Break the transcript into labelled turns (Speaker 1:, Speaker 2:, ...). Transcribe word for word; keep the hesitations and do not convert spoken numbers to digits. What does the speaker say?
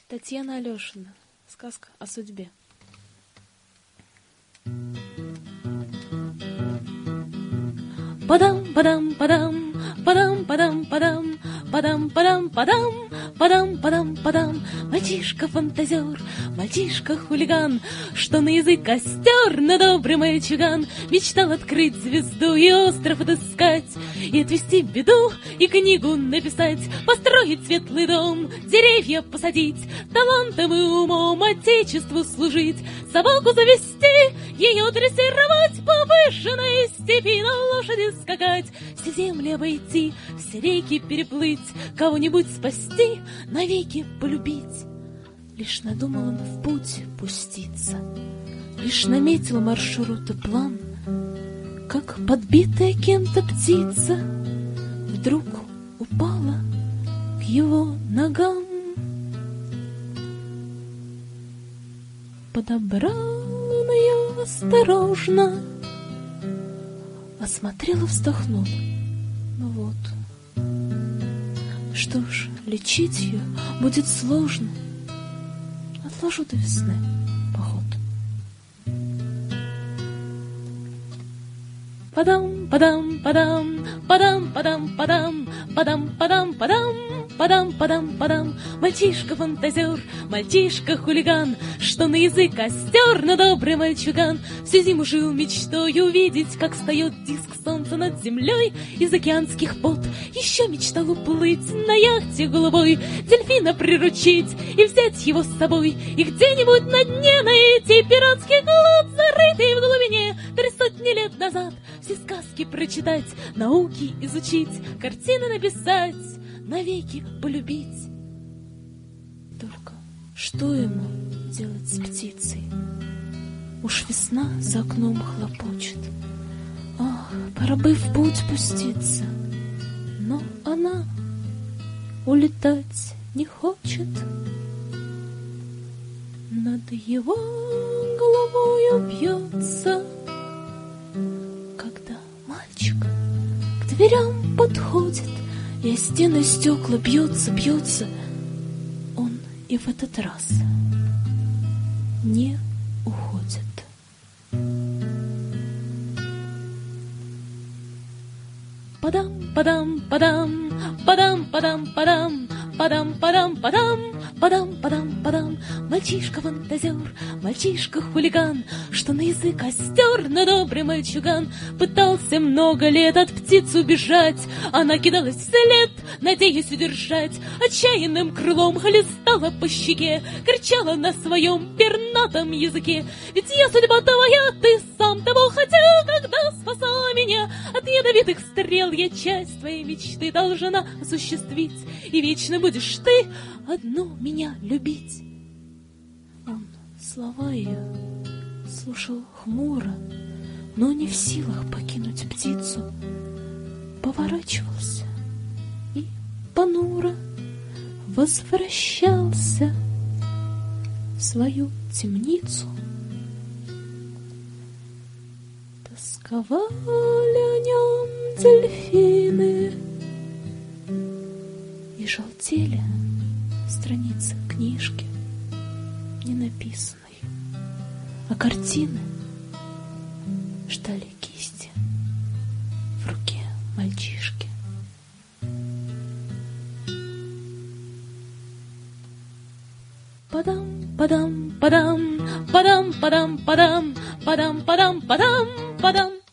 Speaker 1: Татьяна Алешина. Сказка о судьбе. Падам, падам, падам, падам, падам, падам, падам, падам, падам, падам, падам, падам. Мальчишка-фантазер, мальчишка-хулиган, что на язык костер, на добрый мальчуган, мечтал открыть звезду и остров отыскать, и отвести беду, и книгу написать, построить светлый дом, деревья посадить, талантом и умом отечеству служить, собаку завести, ее дрессировать, по выжженной степи на лошади скакать, все земли обойти, все реки переплыть, кого-нибудь спасти, навеки полюбить. Лишь надумал он в путь пуститься, лишь наметил маршрут и план, как подбитая кем-то птица вдруг упала к его ногам. Подобрал он ее осторожно, осмотрел и вздохнул. Ну вот, что ж, лечить ее будет сложно. Отложу до весны поход. Падам, падам, падам, падам, падам, падам, падам, падам, падам, падам, падам, падам. Мальчишка-фантазер, мальчишка-хулиган, что на язык костер, на добрый мальчуган, всю зиму жил мечтой увидеть, как встает диск солнца над землей из океанских вод. Еще мечтал уплыть на яхте голубой, дельфина приручить и взять его с собой, и где-нибудь на дне найти пиратский клад, зарытый в глубине три сотни лет назад. Все сказки прочитать, науки изучить, картины написать, навеки полюбить. Только что ему делать с птицей? Уж весна за окном хлопочет. Ах, пора бы в путь пуститься. Но она улетать не хочет. Над его головою бьется, когда мальчик к дверям подходит, и о стены стекла бьется, бьется. Он и в этот раз не уходит. Падам, падам, падам, падам, падам, падам, падам, падам, падам, падам, падам, падам. Мальчишка-фантазер, мальчишка-хулиган, что на язык костер, на добрый мальчуган, пытался много лет от птиц убежать. Она кидалась вслед, надеясь удержать, отчаянным крылом хлестала по щеке, кричала на своем пернатом языке: ведь я судьба твоя, ты сам того хотел, когда спасала меня от ядовитых стрел. Я часть твоей мечты должна осуществить, и вечно будешь ты одну меня любить. Он слова ее слушал хмуро, но не в силах покинуть птицу, поворачивался и понуро возвращался в свою темницу. Тосковали о нем дельфины, и желтели страницы книжки не написанной, а картины ждали кисти в руке мальчишки. Падам, падам, падам, падам, падам, падам, падам, падам, падам, падам.